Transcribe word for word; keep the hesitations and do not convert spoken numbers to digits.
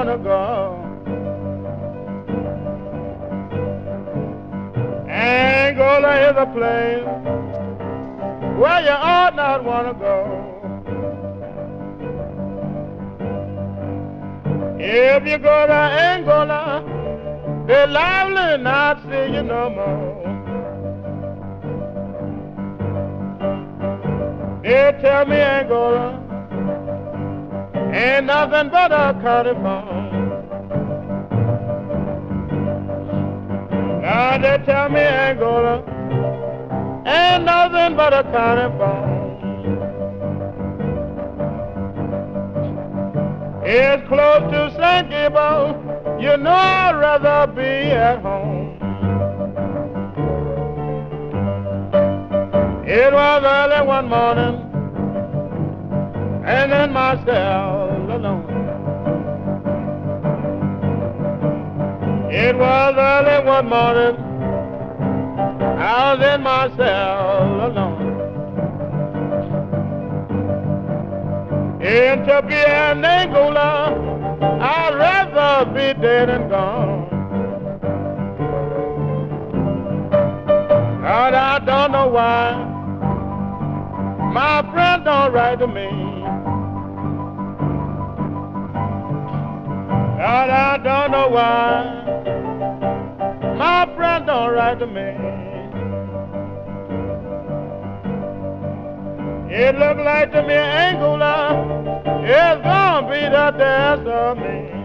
wanna go. Angola is a place where you ought not wanna go. If you go to Angola, they're liable not see you no more. They tell me Angola ain't nothing but a county farm. Now they tell me Angola ain't nothing but a county farm. It's close to Saint Gabriel, you know I'd rather be at home. It was early one morning, and in my cell alone. It was early one morning, I was in my cell alone. In Turkey and Angola, I'd rather be dead and gone. God, I don't know why my friend don't write to me. God, I don't know why my friend don't write to me. It look like to me Angola is gonna be the death of me.